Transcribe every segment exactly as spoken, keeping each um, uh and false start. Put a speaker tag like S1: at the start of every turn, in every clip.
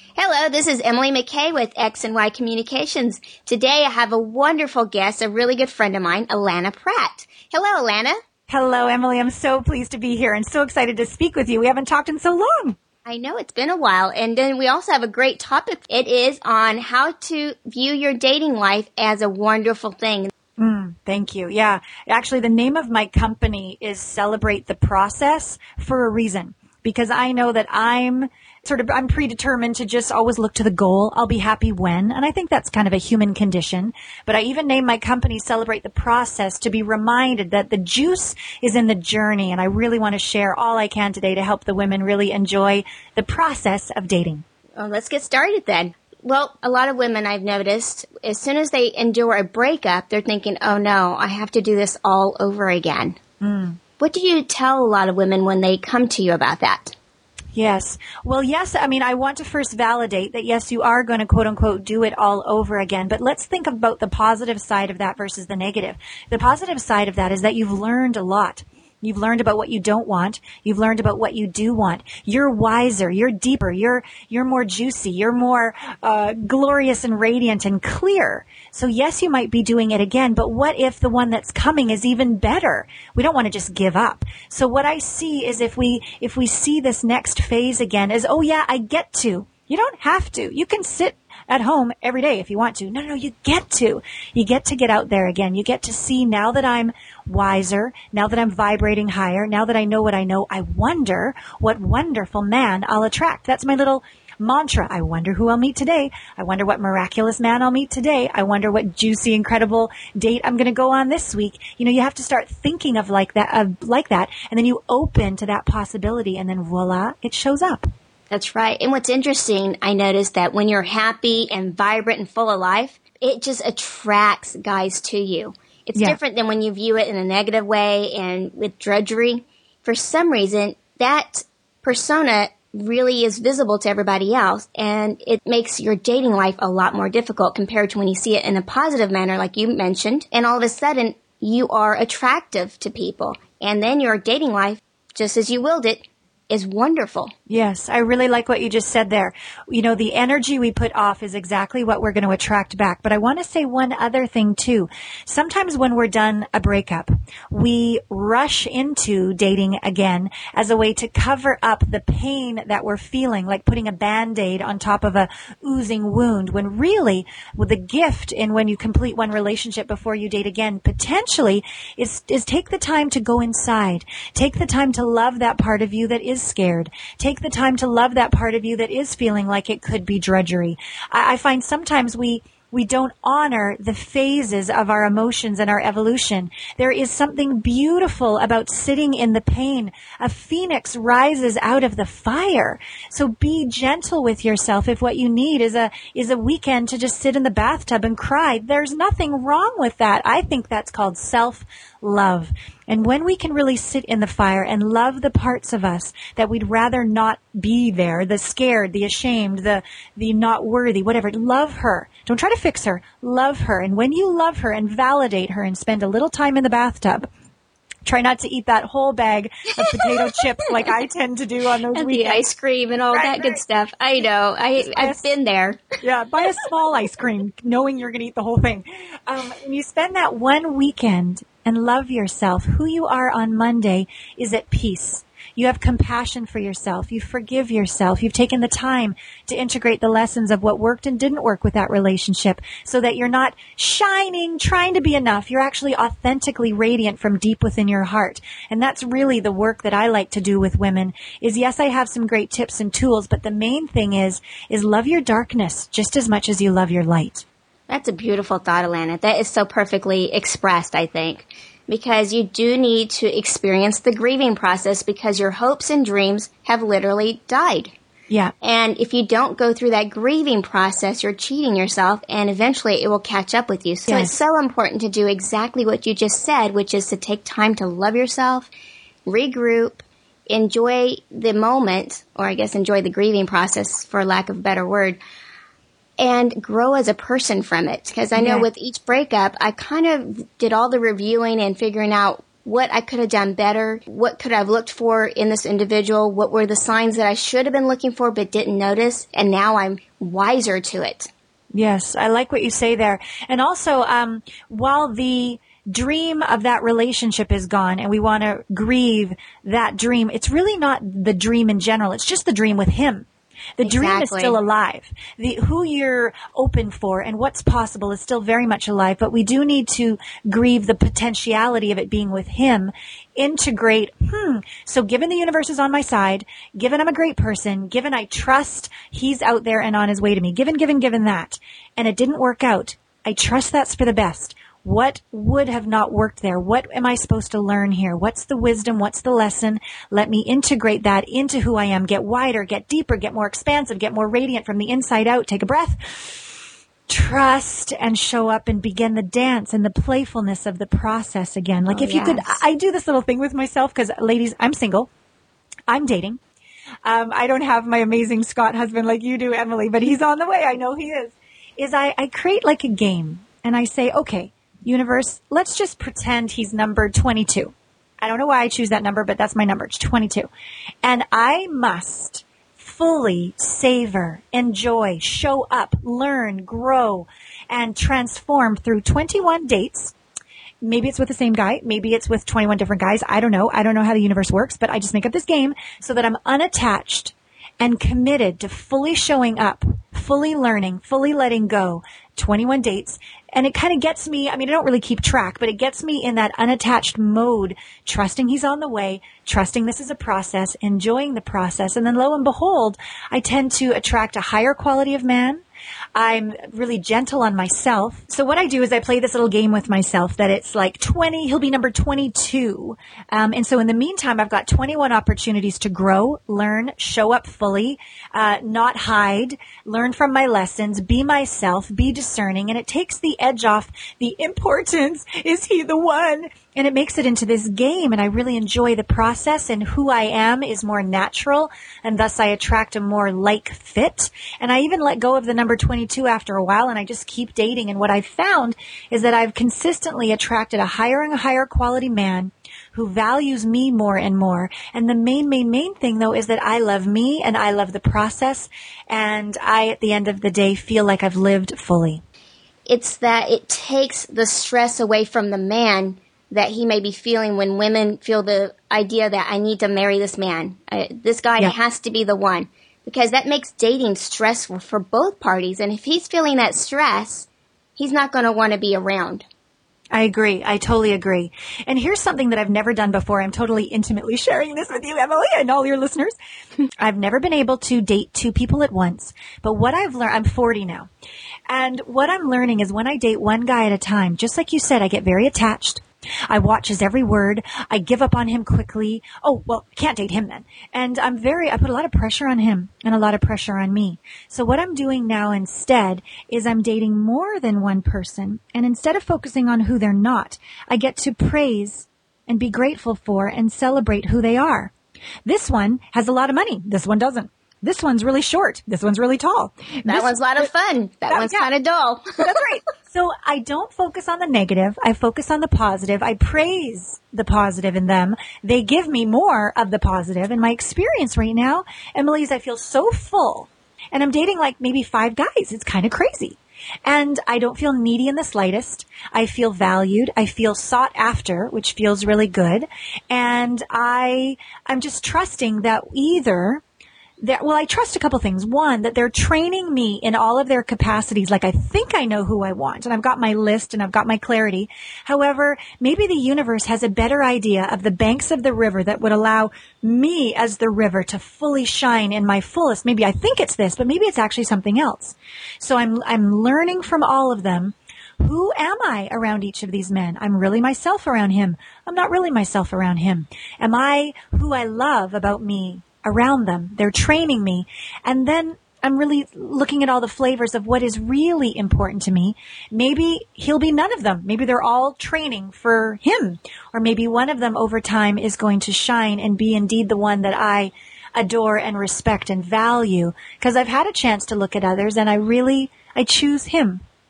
S1: Hello, this is Emily McKay with X and Y Communications. Today I have a wonderful guest, a really good friend of mine, Alana Pratt. Hello, Alana.
S2: Hello, Emily. I'm so pleased to be here and so excited to speak with you. We haven't talked in so long.
S1: I know, it's been a while. And then we also have a great topic. It is on how to view your dating life as a wonderful thing.
S2: Mm, thank you. Yeah. Actually, the name of my company is Celebrate the Process for a reason, because I know that I'm sort of, I'm predetermined to just always look to the goal. I'll be happy when, and I think that's kind of a human condition. But I even named my company Celebrate the Process to be reminded that the juice is in the journey. And I really want to share all I can today to help the women really enjoy the process of dating.
S1: Well, let's get started then. Well, a lot of women I've noticed, as soon as they endure a breakup, they're thinking, oh no, I have to do this all over again.
S2: Mm.
S1: What do you tell a lot of women when they come to you about that?
S2: Yes. Well, yes. I mean, I want to first validate that, yes, you are going to, quote unquote, do it all over again. But let's think about the positive side of that versus the negative. The positive side of that is that you've learned a lot. You've learned about what you don't want. You've learned about what you do want. You're wiser. You're deeper. You're, you're more juicy. You're more, uh, glorious and radiant and clear. So yes, you might be doing it again, but what if the one that's coming is even better? We don't want to just give up. So what I see is if we, if we see this next phase again as, oh yeah, I get to. You don't have to. You can sit at home every day if you want to. No, no, you get to. You get to get out there again. You get to see, now that I'm wiser, now that I'm vibrating higher, now that I know what I know, I wonder what wonderful man I'll attract. That's my little mantra. I wonder who I'll meet today. I wonder what miraculous man I'll meet today. I wonder what juicy, incredible date I'm going to go on this week. You know, you have to start thinking of like that, of like that, and then you open to that possibility, and then voila, it shows up.
S1: That's right. And what's interesting, I noticed that when you're happy and vibrant and full of life, it just attracts guys to you. It's yeah. different than when you view it in a negative way and with drudgery. For some reason, that persona really is visible to everybody else, and it makes your dating life a lot more difficult compared to when you see it in a positive manner, like you mentioned, and all of a sudden, you are attractive to people. And then your dating life, just as you willed it, is wonderful.
S2: Yes, I really like what you just said there. You know, the energy we put off is exactly what we're going to attract back. But I want to say one other thing too. Sometimes when we're done a breakup, we rush into dating again as a way to cover up the pain that we're feeling, like putting a Band-Aid on top of a oozing wound, when really, with the gift in when you complete one relationship before you date again, potentially is, is take the time to go inside. Take the time to love that part of you that is scared. Take the time to love that part of you that is feeling like it could be drudgery. I, I find sometimes we we don't honor the phases of our emotions and our evolution. There is something beautiful about sitting in the pain. A phoenix rises out of the fire. So be gentle with yourself. If what you need is a is a weekend to just sit in the bathtub and cry, there's nothing wrong with that. I think that's called self-love. And when we can really sit in the fire and love the parts of us that we'd rather not be there, the scared, the ashamed, the, the not worthy, whatever, love her. Don't try to fix her. Love her. And when you love her and validate her and spend a little time in the bathtub, try not to eat that whole bag of potato chips like I tend to do on those
S1: and
S2: weekends.
S1: The ice cream and all
S2: right,
S1: that
S2: right.
S1: good stuff. I know. I, I've been there.
S2: Yeah, buy a small ice cream, knowing you're going to eat the whole thing. Um, and you spend that one weekend and love yourself. Who you are on Monday is at peace. You have compassion for yourself. You forgive yourself. You've taken the time to integrate the lessons of what worked and didn't work with that relationship so that you're not shining, trying to be enough. You're actually authentically radiant from deep within your heart. And that's really the work that I like to do with women is, yes, I have some great tips and tools, but the main thing is, is love your darkness just as much as you love your light.
S1: That's a beautiful thought, Alana. That is so perfectly expressed, I think. Because you do need to experience the grieving process because your hopes and dreams have literally died.
S2: Yeah.
S1: And if you don't go through that grieving process, you're cheating yourself and eventually it will catch up with you. So
S2: yes.
S1: It's so important to do exactly what you just said, which is to take time to love yourself, regroup, enjoy the moment, or I guess enjoy the grieving process for lack of a better word, and grow as a person from it. Because I know
S2: yeah.
S1: with each breakup, I kind of did all the reviewing and figuring out what I could have done better, what could I have looked for in this individual, what were the signs that I should have been looking for but didn't notice, and now I'm wiser to it.
S2: Yes, I like what you say there. And also, um, while the dream of that relationship is gone and we want to grieve that dream, it's really not the dream in general. It's just the dream with him. The
S1: Exactly.
S2: dream is still alive. The who you're open for and what's possible is still very much alive, but we do need to grieve the potentiality of it being with him. Integrate, hmm, so given the universe is on my side, given I'm a great person, given I trust he's out there and on his way to me, given, given, given that, and it didn't work out, I trust that's for the best. What would have not worked there? What am I supposed to learn here? What's the wisdom? What's the lesson? Let me integrate that into who I am, get wider, get deeper, get more expansive, get more radiant from the inside out. Take a breath, trust, and show up and begin the dance and the playfulness of the process again. Like
S1: oh,
S2: if you
S1: yes.
S2: could, I do this little thing with myself because ladies, I'm single. I'm dating. Um, I don't have my amazing Scott husband like you do, Emily, but he's on the way. I know he is. Is I, I create like a game and I say, okay, universe, let's just pretend he's number twenty-two. I don't know why I choose that number, but that's my number. It's twenty-two. And I must fully savor, enjoy, show up, learn, grow, and transform through twenty-one dates. Maybe it's with the same guy. Maybe it's with twenty-one different guys. I don't know. I don't know how the universe works, but I just make up this game so that I'm unattached and committed to fully showing up, fully learning, fully letting go. twenty-one dates. And it kind of gets me, I mean, I don't really keep track, but it gets me in that unattached mode, trusting he's on the way, trusting this is a process, enjoying the process. And then lo and behold, I tend to attract a higher quality of man. I'm really gentle on myself. So what I do is I play this little game with myself that it's like twenty, he'll be number twenty-two. Um, and so in the meantime, I've got twenty-one opportunities to grow, learn, show up fully, uh, not hide, learn from my lessons, be myself, be discerning. And it takes the edge off the importance. Is he the one? And it makes it into this game, and I really enjoy the process, and who I am is more natural, and thus I attract a more like fit. And I even let go of the number twenty-two after a while, and I just keep dating. And what I've found is that I've consistently attracted a higher and higher quality man who values me more and more. And the main, main, main thing, though, is that I love me, and I love the process, and I, at the end of the day, feel like I've lived fully.
S1: It's that it takes the stress away from the man that he may be feeling when women feel the idea that I need to marry this man. Uh, this guy yeah. has to be the one. Because that makes dating stressful for both parties. And if he's feeling that stress, he's not going to want to be around.
S2: I agree. I totally agree. And here's something that I've never done before. I'm totally intimately sharing this with you, Emily, and all your listeners. I've never been able to date two people at once. But what I've learned, I'm forty now. And what I'm learning is when I date one guy at a time, just like you said, I get very attached. I watch his every word. I give up on him quickly. Oh, well, can't date him then. And I'm very, I put a lot of pressure on him and a lot of pressure on me. So what I'm doing now instead is I'm dating more than one person. And instead of focusing on who they're not, I get to praise and be grateful for and celebrate who they are. This one has a lot of money. This one doesn't. This one's really short. This one's really tall.
S1: That
S2: this,
S1: one's a lot of fun. That, that one's yeah. kind of dull.
S2: That's right. So I don't focus on the negative. I focus on the positive. I praise the positive in them. They give me more of the positive. And my experience right now, Emily, is I feel so full. And I'm dating like maybe five guys. It's kind of crazy. And I don't feel needy in the slightest. I feel valued. I feel sought after, which feels really good. And I, I'm just trusting that either That, well, I trust a couple things. One, that they're training me in all of their capacities. Like I think I know who I want and I've got my list and I've got my clarity. However, maybe the universe has a better idea of the banks of the river that would allow me as the river to fully shine in my fullest. Maybe I think it's this, but maybe it's actually something else. So I'm, I'm learning from all of them. Who am I around each of these men? I'm really myself around him. I'm not really myself around him. Am I who I love about me around them? They're training me. And then I'm really looking at all the flavors of what is really important to me. Maybe he'll be none of them. Maybe they're all training for him. Or maybe one of them over time is going to shine and be indeed the one that I adore and respect and value. Because I've had a chance to look at others and I really, I choose him.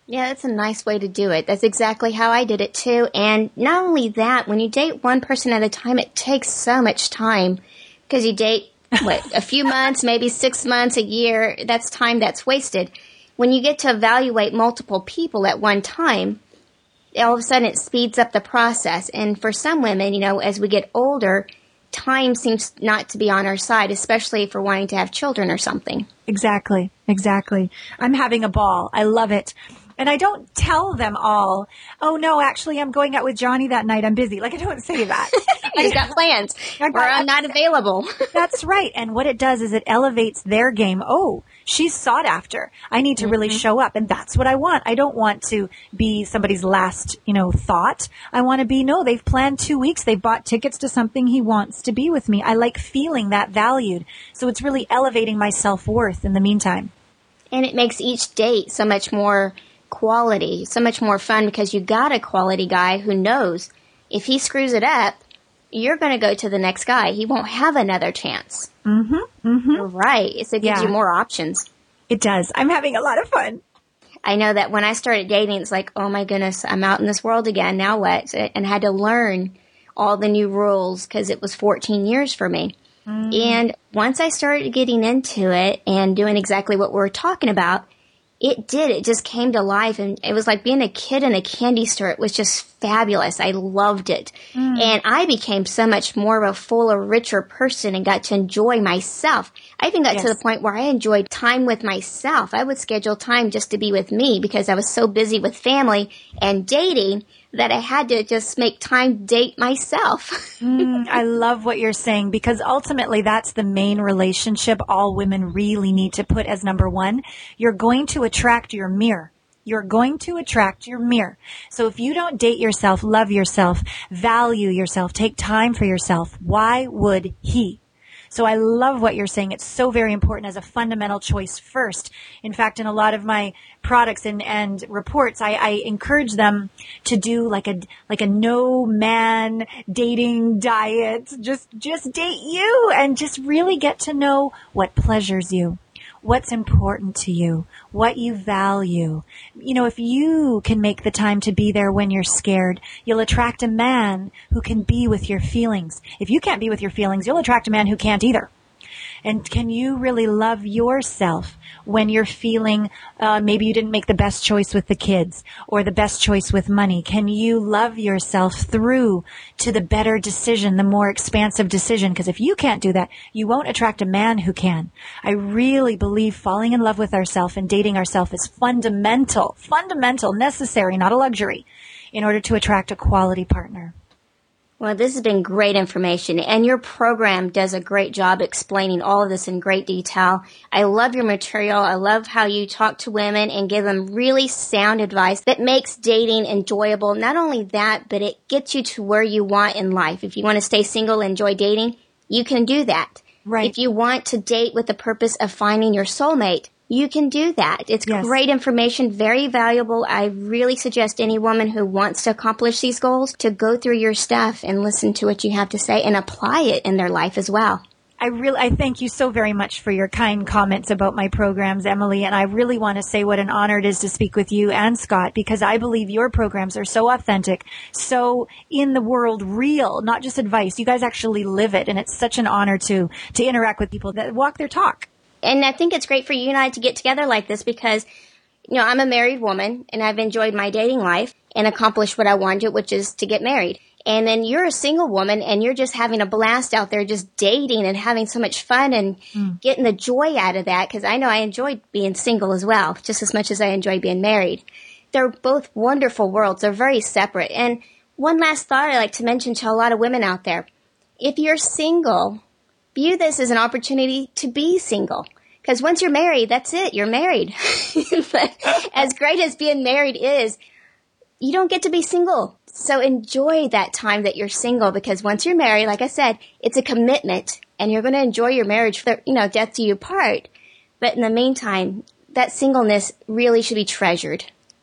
S1: Yeah, that's a nice way to do it. That's exactly how I did it too. And not only that, when you date one person at a time, it takes so much time because you date, what, a few months, maybe six months, a year. That's time that's wasted. When you get to evaluate multiple people at one time, all of a sudden it speeds up the process. And for some women, you know, as we get older, time seems not to be on our side, especially if we're wanting to have children or something.
S2: Exactly. Exactly. I'm having a ball. I love it. And I don't tell them all, oh, no, actually, I'm going out with Johnny that night. I'm busy. Like, I don't say that.
S1: You've got plans. Or I'm not available.
S2: That's right. And what it does is it elevates their game. Oh, she's sought after. I need to mm-hmm. really show up. And that's what I want. I don't want to be somebody's last, you know, thought. I want to be, no, they've planned two weeks. They've bought tickets to something. He wants to be with me. I like feeling that valued. So it's really elevating my self-worth in the meantime.
S1: And it makes each date so much more quality, so much more fun because you got a quality guy who knows if he screws it up, you're going to go to the next guy. He won't have another chance.
S2: Mm-hmm. Mm-hmm.
S1: Right. So it gives yeah. you more options.
S2: It does. I'm having a lot of fun.
S1: I know that when I started dating, it's like, oh my goodness, I'm out in this world again. Now what? And I had to learn all the new rules because it was fourteen years for me. Mm. And once I started getting into it and doing exactly what we're talking about, it did. It just came to life, and it was like being a kid in a candy store. It was just fabulous. I loved it. Mm. And I became so much more of a fuller, richer person and got to enjoy myself. I even got yes. to the point where I enjoyed time with myself. I would schedule time just to be with me because I was so busy with family and dating that I had to just make time to date myself.
S2: mm, I love what you're saying because ultimately that's the main relationship all women really need to put as number one. You're going to attract your mirror. You're going to attract your mirror. So if you don't date yourself, love yourself, value yourself, take time for yourself, why would he? So I love what you're saying. It's so very important as a fundamental choice first. In fact, in a lot of my products and, and reports, I, I encourage them to do like a like a no man dating diet. Just just date you and just really get to know what pleasures you. What's important to you, what you value. You know, if you can make the time to be there when you're scared, you'll attract a man who can be with your feelings. If you can't be with your feelings, you'll attract a man who can't either. And can you really love yourself when you're feeling uh, maybe you didn't make the best choice with the kids or the best choice with money? Can you love yourself through to the better decision, the more expansive decision? Because if you can't do that, you won't attract a man who can. I really believe falling in love with ourselves and dating ourselves is fundamental, fundamental, necessary, not a luxury, in order to attract a quality partner.
S1: Well, this has been great information, and your program does a great job explaining all of this in great detail. I love your material. I love how you talk to women and give them really sound advice that makes dating enjoyable. Not only that, but it gets you to where you want in life. If you want to stay single and enjoy dating, you can do that.
S2: Right.
S1: If you want to date with the purpose of finding your soulmate, you can do that. It's yes. great information, very valuable. I really suggest any woman who wants to accomplish these goals to go through your stuff and listen to what you have to say and apply it in their life as well.
S2: I really, I thank you so very much for your kind comments about my programs, Emily. And I really want to say what an honor it is to speak with you and Scott, because I believe your programs are so authentic, so in the world real, not just advice. You guys actually live it. And it's such an honor to, to interact with people that walk their talk.
S1: And I think it's great for you and I to get together like this because, you know, I'm a married woman and I've enjoyed my dating life and accomplished what I wanted, which is to get married. And then you're a single woman and you're just having a blast out there just dating and having so much fun and mm. getting the joy out of that because I know I enjoyed being single as well, just as much as I enjoy being married. They're both wonderful worlds. They're very separate. And one last thought I'd like to mention to a lot of women out there. If you're single, view this as an opportunity to be single. Because once you're married, that's it. You're married. But as great as being married is, you don't get to be single. So enjoy that time that you're single because once you're married, like I said, it's a commitment and you're going to enjoy your marriage for, you know, death do you part. But in the meantime, that singleness really should be treasured.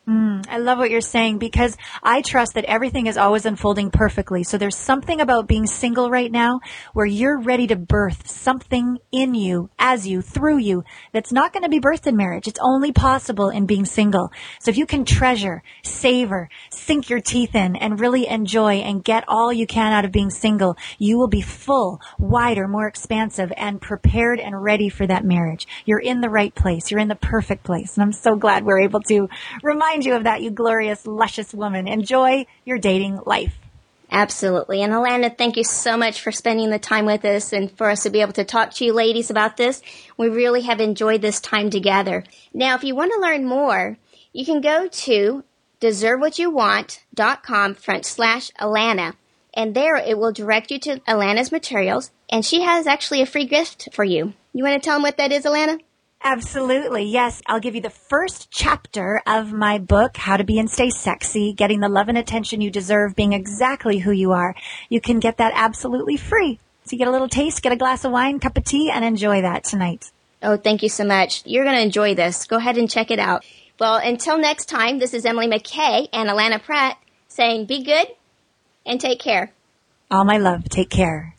S2: Mm, I love what you're saying because I trust that everything is always unfolding perfectly. So there's something about being single right now where you're ready to birth something in you, as you, through you, that's not going to be birthed in marriage. It's only possible in being single. So if you can treasure, savor, sink your teeth in, and really enjoy and get all you can out of being single, you will be full, wider, more expansive, and prepared and ready for that marriage. You're in the right place. You're in the perfect place. And I'm so glad we're able to remind you of that, you glorious, luscious woman. Enjoy your dating life.
S1: Absolutely. And Alana, thank you so much for spending the time with us and for us to be able to talk to you ladies about this. We really have enjoyed this time together. Now, if you want to learn more, you can go to deserve what you want dot com front slash Alana. And there it will direct you to Alana's materials. And she has actually a free gift for you. You want to tell them what that is, Alana?
S2: Absolutely. Yes. I'll give you the first chapter of my book, How to Be and Stay Sexy, Getting the Love and Attention You Deserve, Being Exactly Who You Are. You can get that absolutely free. So you get a little taste, get a glass of wine, cup of tea, and enjoy that tonight.
S1: Oh, thank you so much. You're going to enjoy this. Go ahead and check it out. Well, until next time, this is Emily McKay and Alana Pratt saying be good and take care.
S2: All my love. Take care.